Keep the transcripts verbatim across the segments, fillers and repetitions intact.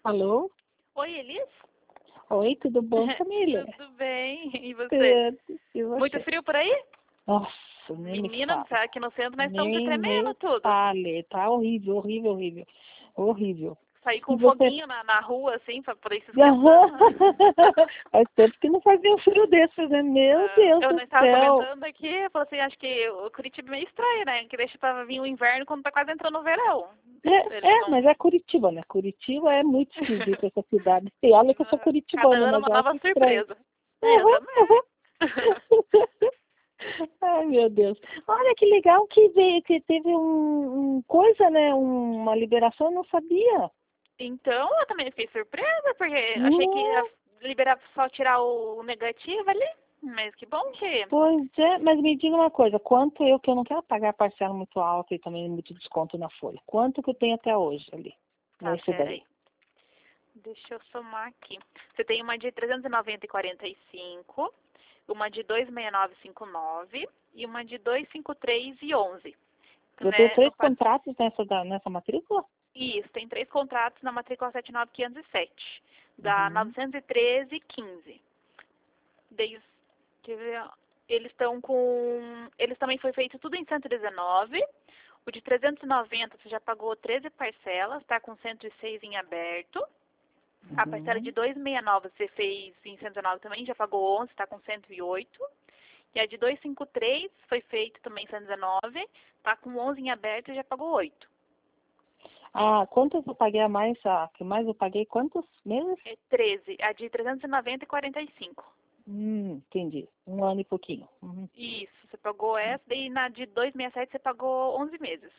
Alô? Oi, Elis? Oi, tudo bom, família? Tudo bem. E você? Tudo. E você? Muito frio por aí? Nossa, nem me Menina, fala. aqui no centro nós estamos se Nem tremendo me tudo. fale. Tá horrível, horrível, horrível. Horrível. Saí com E um você? foguinho na, na rua, assim, pra poder se esquentar. Aham. Faz tempo que não fazia um frio desse, né? Meu Ah, Deus eu do não estava céu. comentando aqui, eu falei assim, acho que o Curitiba é meio estranho, né? Que deixa pra vir o inverno quando tá quase entrando o verão. É, Eles é, não... mas é Curitiba, né? Curitiba é muito esquisito essa cidade. E olha que eu sou Cada curitibana, ano mas uma eu acho nova estranho. surpresa. Uhum, Exatamente. uhum. Ai, meu Deus. Olha que legal que veio, que teve um, um coisa, né? Um- uma liberação, eu não sabia. Então, eu também fiquei surpresa, porque achei que ia Não, liberar só tirar o negativo ali. Mas que bom que... pois é, mas me diga uma coisa, quanto eu, que eu não quero pagar parcela muito alta e também muito desconto na folha, quanto que eu tenho até hoje ali, Tá, nesse daí? peraí. Deixa eu somar aqui. Você tem uma de trezentos e noventa e quarenta e cinco, uma de duzentos e sessenta e nove e cinquenta e nove e uma de duzentos e cinquenta e três e onze. Eu tenho Né? três No, pa- contratos nessa, da- nessa matrícula? isso, tem três contratos na matrícula sete nove quinhentos e sete, da Uhum. novecentos e treze e quinze. Desde, quer ver, ó, eles estão com... Eles também foi feito tudo em cento e dezenove. O de trezentos e noventa você já pagou treze parcelas, está com cento e seis em aberto. A parcela de Uhum. duzentos e sessenta e nove você fez em cento e dezenove também, já pagou onze, está com cento e oito. E a de duzentos e cinquenta e três foi feito também em cento e dezenove, está com onze em aberto e já pagou oito. Ah, quantos eu paguei a mais? A que mais eu paguei? Quantos meses? É treze. A de trezentos e noventa e quarenta e cinco. Hum, entendi. Um ano e pouquinho. Uhum. Isso, você pagou essa, e na de duzentos e sessenta e sete você pagou onze meses.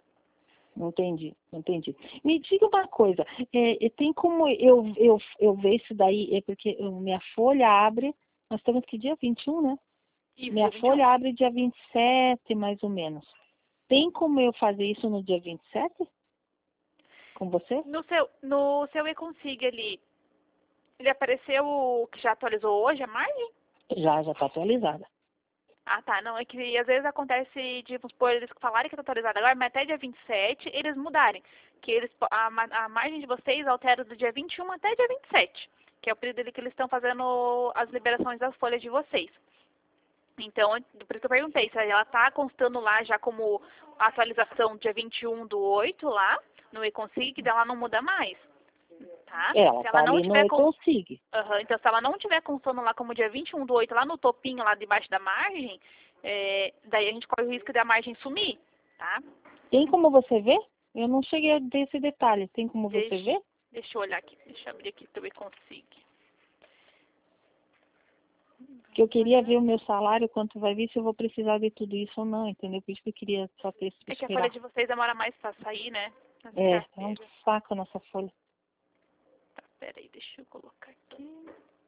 Entendi, entendi. Me diga uma coisa, é, é, tem como eu, eu, eu ver isso daí, é porque eu- minha folha abre, nós estamos que dia vinte e um, né? Isso, Minha dia vinte e um. folha abre dia vinte e sete, mais ou menos. Tem como eu fazer isso no dia vinte e sete? Com você? No seu, no seu e-consig ali, ele apareceu o que já atualizou hoje a margem? Já, já está atualizada. Ah, tá. Não, é que às vezes acontece de, vamos supor, eles falarem que está atualizado agora, mas até dia vinte e sete eles mudarem. Que eles, a, ma- a margem de vocês altera do dia vinte e um até dia vinte e sete, que é o período ali que eles estão fazendo as liberações das folhas de vocês. Então, por isso que eu perguntei, se ela está constando lá já como atualização dia vinte e um do oito lá, no e-consig, ela não muda mais, tá? Ela Se está ela não ali no tiver cons- e-consig. Aham, então, se ela não tiver constando lá como dia vinte e um do oito, lá no topinho, lá debaixo da margem, é, daí a gente corre o risco da margem sumir, tá? Tem como você ver? Eu não cheguei a ter esse detalhe. Tem como você Deixa, ver? deixa eu olhar aqui, deixa eu abrir aqui para eu conseguir. Que eu queria ver o meu salário, quanto vai vir, se eu vou precisar de tudo isso ou não, entendeu? Por isso que eu queria só ter, É que a folha esperar. de vocês demora mais para sair, né? Nas É, é um carteiras. saco nessa folha. Tá, peraí, deixa eu colocar aqui.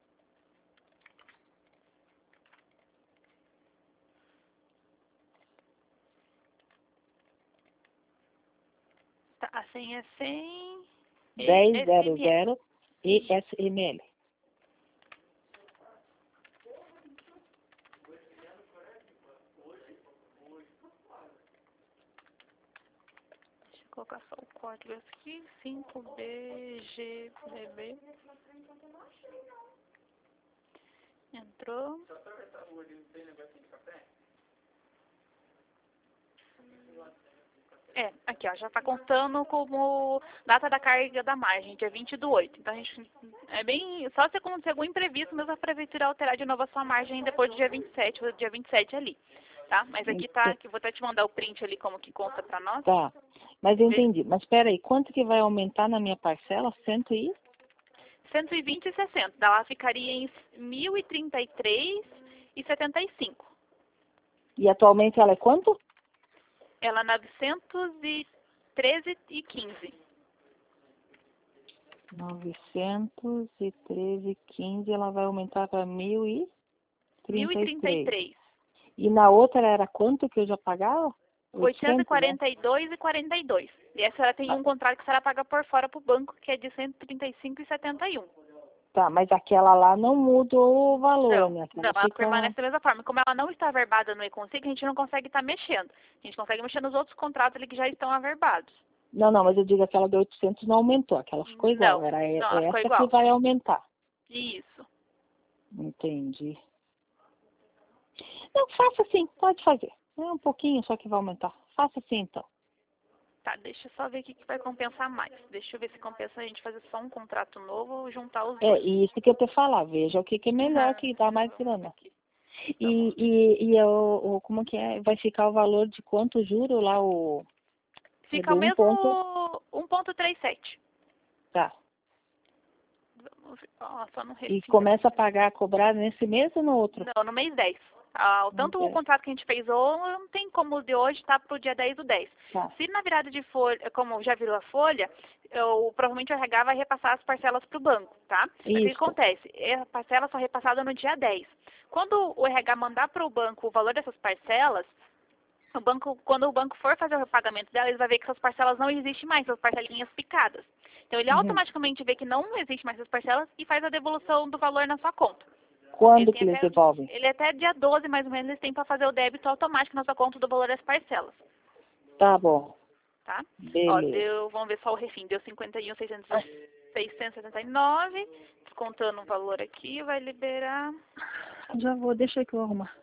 Tá, a senha é cem e dez zero S M L. zero E S M L. Deixa eu colocar só o código aqui, cinco B G B B. Entrou. É, aqui ó, já está constando como data da carga da margem, dia vinte do oito. Então a gente, é bem, só se acontecer algum imprevisto, mesmo a prefeitura alterar de novo a sua margem depois do dia vinte e sete, ou dia vinte e sete ali, tá? Mas aqui tá, Ent- que eu vou até te mandar o print ali como que consta para nós. Tá, mas eu Vê, entendi. Mas espera aí, quanto que vai aumentar na minha parcela? Cento e? cento e vinte e sessenta, ela ficaria em mil e trinta e três e setenta e cinco. E atualmente ela é quanto? Ela novecentos e treze e quinze. novecentos e treze e quinze, ela vai aumentar para mil e mil e trinta e trinta e três. três. E na outra era quanto que eu já pagava? oitocentos e oitocentos, né? quarenta e dois e quarenta e dois. E a senhora tem Ah, um contrato que a senhora paga por fora para o banco, que é de cento e trinta e cinco e setenta e um. tá, mas aquela lá não mudou o valor, Não, né? não, Aquela ela fica... permanece da mesma forma. Como ela não está averbada no e-consig, a gente não consegue estar mexendo. A gente consegue mexer nos outros contratos ali que já estão averbados. Não, não, mas eu digo aquela de oitocentos não aumentou, aquela ficou igual. Não, Era e- não, ela ficou essa igual. que vai aumentar. Isso. Entendi. Não, faça assim, pode fazer. É um pouquinho só que vai aumentar. Faça assim então. Tá, deixa eu só ver o que que vai compensar mais. Deixa eu ver se compensa a gente fazer só um contrato novo ou juntar os É, dois. e isso que eu te falar, veja o que, que é melhor, Aham. que dá mais grana. Aqui. E, e, e o, o- como que é? Vai ficar o valor de quanto juro lá, o é Fica de o um mesmo ponto. um ponto trinta e sete. Tá. Vamos ver. Ó, só no E refim. começa a pagar, a cobrar nesse mês ou no outro? Não, no mês dez. Ah, o- No tanto o dez. contrato que a gente fez hoje, não tem como o de hoje tá pro dia dez do dez. Tá. Se na virada de folha, como já virou a folha, eu, provavelmente o R H vai repassar as parcelas para o banco, tá? Mas o que Isso. acontece? A parcela só é repassada no dia dez. Quando o R H mandar para o banco o valor dessas parcelas, o banco, quando o banco for fazer o repagamento dela, ele vai ver que essas parcelas não existem mais, essas parcelinhas picadas. Então ele Uhum. automaticamente vê que não existe mais essas parcelas e faz a devolução do valor na sua conta. Quando Ele que tem eles até, devolvem? ele até dia doze, mais ou menos, eles têm para fazer o débito automático na sua conta do valor das parcelas, Tá bom. tá? Ó, Beleza. deu, vamos ver só o refim, deu cinquenta e um mil seiscentos e setenta e nove, descontando o valor aqui, vai liberar... Já vou, deixa aí que eu vou arrumar.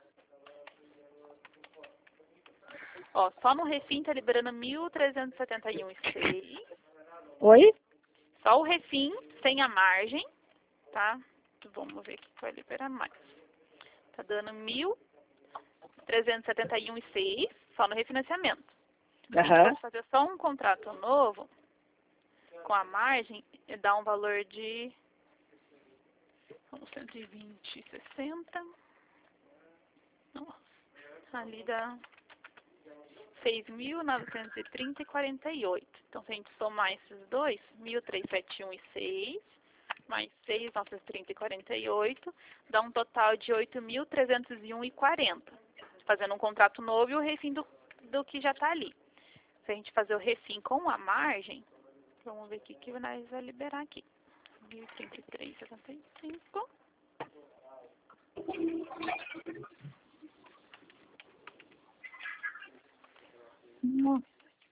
Ó, só no refim tá liberando mil trezentos e setenta e um e seis. Oi? Só o refim, sem a margem, tá? Vamos ver o que vai liberar mais. Tá dando mil trezentos e setenta e um e seis, só no refinanciamento. Se a gente Aham. fosse fazer só um contrato novo, com a margem, dá um valor de cento e vinte, sessenta. Nossa, ali dá seis mil novecentos e trinta e quarenta e oito. Então, se a gente somar esses dois, mil trezentos e setenta e um e seis, mais seis mil novecentos e trinta e quarenta e oito, dá um total de oito mil trezentos e um e quarenta. Fazendo um contrato novo e o refim do, do que já está ali. Se a gente fazer o refim com a margem, vamos ver o que que nós vai liberar aqui. mil e trinta e três vírgula setenta e cinco. Nossa.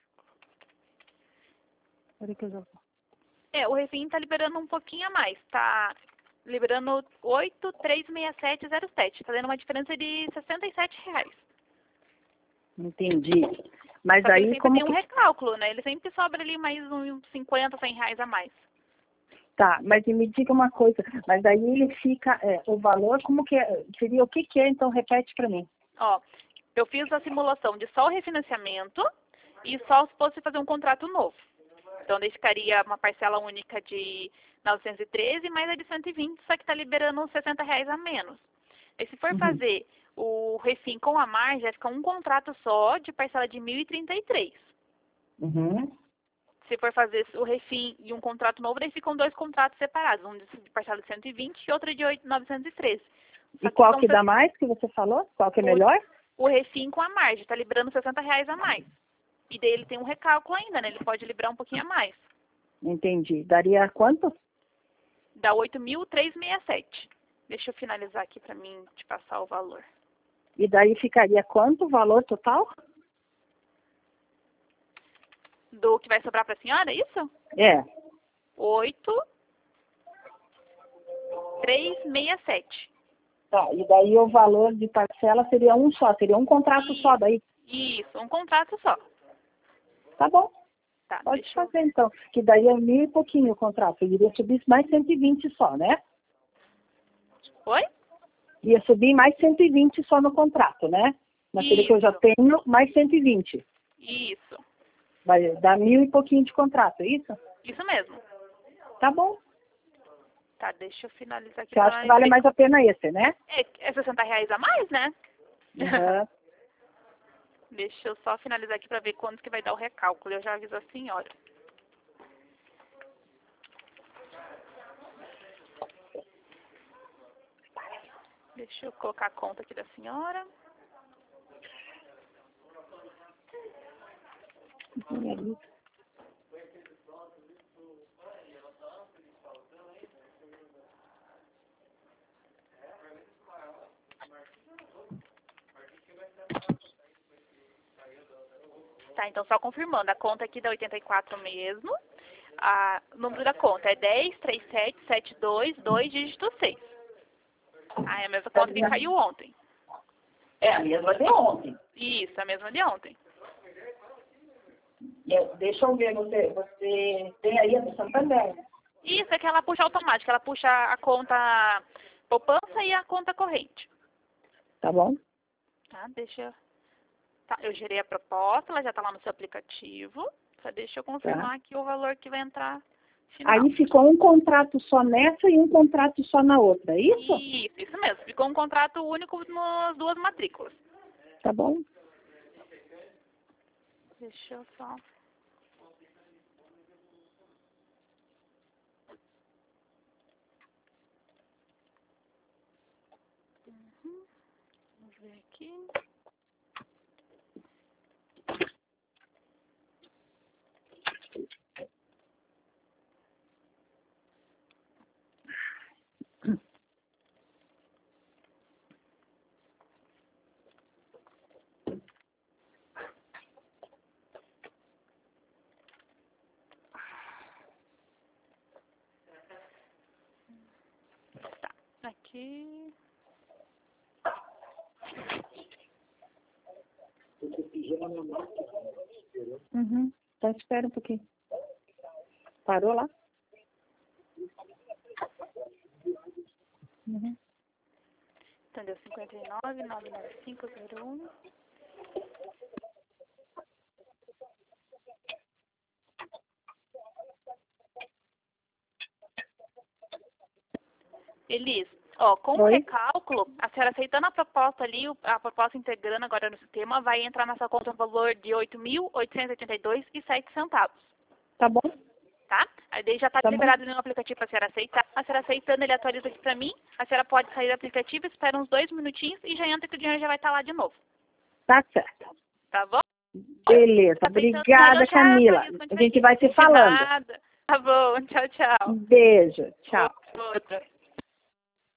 Peraí que eu já vou. É, o refim está liberando um pouquinho a mais. Está liberando oito mil trezentos e sessenta e sete vírgula zero sete. Está dando uma diferença de sessenta e sete reais. Entendi. Mas Só que ele aí sempre como tem um que... recálculo, né? Ele sempre sobra ali mais uns cinquenta, cem reais a mais. Tá, mas me diga uma coisa. Mas aí ele fica... É, o valor, como que é? Seria o que que é? Então repete pra mim. Ó, eu fiz a simulação de só o refinanciamento e só se fosse fazer um contrato novo. Então, daí ficaria uma parcela única de novecentos e treze, mais a de cento e vinte, só que está liberando sessenta reais a menos. E se for Uhum. fazer o refim com a margem, vai ficar um contrato só de parcela de mil e trinta e três. Uhum. Se for fazer o refim e um contrato novo, daí ficam dois contratos separados, um de parcela de cento e vinte e outro de novecentos e treze. Só E que qual são que dá mais que você falou? Qual que é o, melhor? o refim com a margem, está liberando sessenta reais a mais. E daí ele tem um recálculo ainda, né? Ele pode liberar um pouquinho a mais. Entendi. Daria quanto? Dá oito mil trezentos e sessenta e sete. Deixa eu finalizar aqui para mim te passar o valor. E daí ficaria quanto o valor total? Do que vai sobrar para a senhora, é isso? É. oito mil trezentos e sessenta e sete. Tá, e daí o valor de parcela seria um só, seria um contrato só daí. Isso, um contrato só. Tá bom, Tá, pode deixa eu... fazer então. Que daí é mil e pouquinho o contrato. Eu iria subir mais cento e vinte só, né? Oi? Ia subir mais cento e vinte só no contrato, né? Naquele que eu já Isso. tenho, mais cento e vinte. Isso. Vai dar mil e pouquinho de contrato, é isso? Isso mesmo. Tá bom. Tá, deixa eu finalizar aqui. Você acha pra que nós vale ver. mais a pena esse, né? É, é sessenta reais a mais, né? Uhum. Deixa eu só finalizar aqui para ver quanto que vai dar o recálculo. Eu já aviso a senhora. Deixa eu colocar a conta aqui da senhora. Tá, então só confirmando, a conta aqui da oitenta e quatro mesmo, a, o número da conta é dez, trinta e sete, setenta e dois, dois, dígito seis. Ah, é a mesma conta que caiu ontem. É a mesma de ontem. Isso, a mesma de ontem. Eu, deixa eu ver, você, você tem aí a do Santander. Isso, é que ela puxa automática, ela puxa a conta poupança e a conta corrente. Tá bom? Tá, deixa eu... Tá, eu gerei a proposta, ela já tá lá no seu aplicativo. Só deixa eu confirmar Tá. aqui o valor que vai entrar final. Aí ficou um contrato só nessa e um contrato só na outra, é isso? Isso, isso mesmo. Ficou um contrato único nas duas matrículas. Tá bom? Deixa eu só... Uhum. Vamos ver aqui. Tá, aqui... Uhum. Então espera um pouquinho. Parou lá? Uhum. Então deu cinquenta e nove, nove nove cinco, zero um. Elis, ó, com o Oi? recálculo, a senhora aceitando a proposta ali, o- a proposta integrando agora no sistema, vai entrar na sua conta um valor de oito mil oitocentos e oitenta e dois reais e sete centavos, Tá bom? tá? Aí daí já está Tá liberado bom? ali no aplicativo para a senhora aceitar. A senhora aceitando, ele atualiza aqui para mim. A senhora pode sair do aplicativo, espera uns dois minutinhos e já entra que o dinheiro já vai estar lá de novo, Tá certo. tá bom? Beleza. Aceitando, Obrigada, eu já Camila. atualizo quando A tiver gente aqui. vai se De falando. nada. Tá bom, tchau, tchau. Um beijo. Tchau. Outra.